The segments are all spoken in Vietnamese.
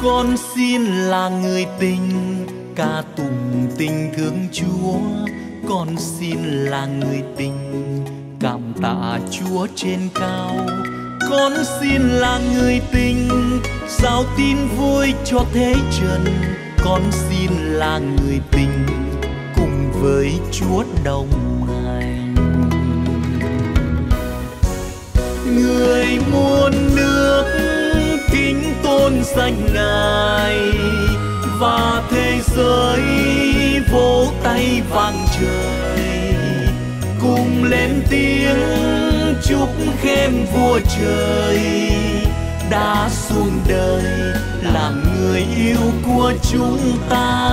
Con xin là người tình ca tụng tình thương Chúa. Con xin là người tình cảm tạ Chúa trên cao. Con xin là người tình giao tin vui cho thế trần. Con xin là người tình cùng với Chúa đồng hành. Người muôn nước kính tôn danh Ngài, và thế giới vỗ tay vang trời, cùng lên tiếng chúc khen vua trời đã xuống đời làm người yêu của chúng ta.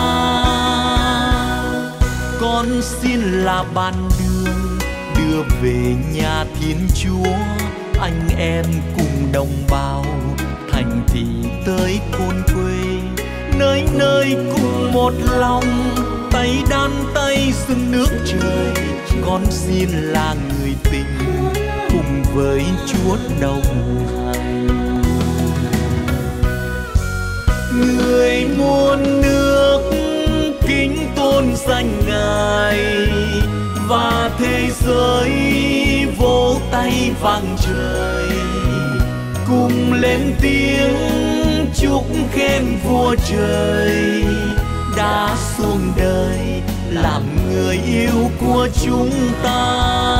Con xin là ban đường đưa về nhà Thiên Chúa, anh em cùng đồng bào thành thị tới thôn quê, nơi nơi cùng một lòng, tay đan tay dâng nước trời. Con xin là người tình cùng với Chúa đồng hành. Người muôn nước kính tôn danh Ngài, và thế giới vỗ tay vang trời, cùng lên tiếng chúc khen vua trời đã xuống đời làm người yêu của chúng ta.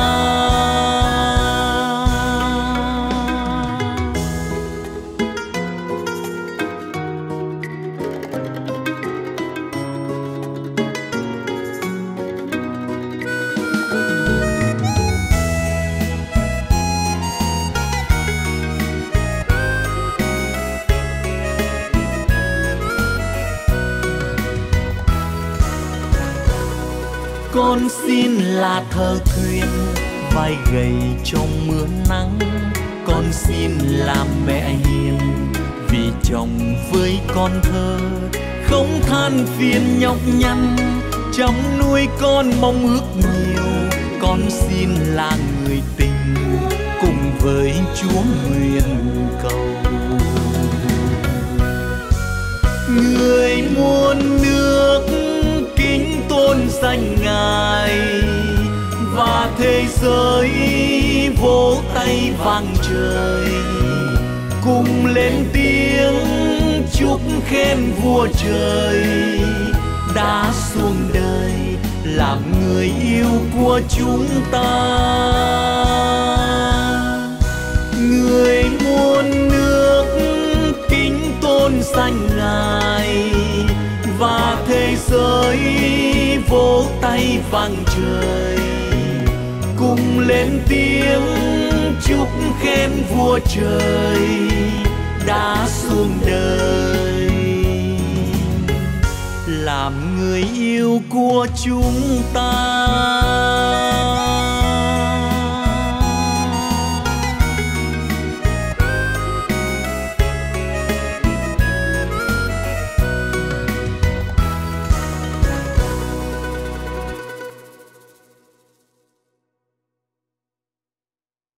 Con xin là thơ thuyền vai gầy trong mưa nắng. Con xin là mẹ hiền vì chồng với con thơ, không than phiền nhọc nhằn chăm nuôi con mong ước nhiều. Con xin là người tình cùng với Chúa nguyện cầu. Người muôn nước kính tôn danh Ngài, và thế giới vỗ tay vang trời, cùng lên tiếng chúc khen vua trời đã xuống đời làm người yêu của chúng ta. Người muôn nước kính tôn danh Ngài, và thế giới vỗ tay vang trời, cùng lên tiếng chúc khen vua trời đã xuống đời làm người yêu của chúng ta.